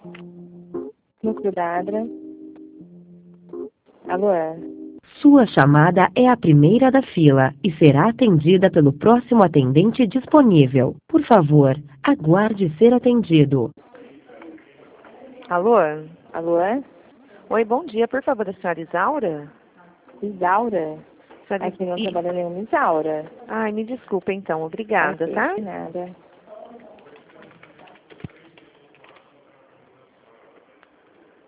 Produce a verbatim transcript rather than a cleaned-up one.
Núcleo da Adra. Alô? Sua chamada é a primeira da fila e será atendida pelo próximo atendente disponível. Por favor, aguarde ser atendido. Alô? Alô? Oi, bom dia. Por favor, a senhora Isaura? Isaura? Senhora... Aqui não I- trabalha nenhuma Isaura. Ai, me desculpa então. Obrigada, Ok, tá? de nada.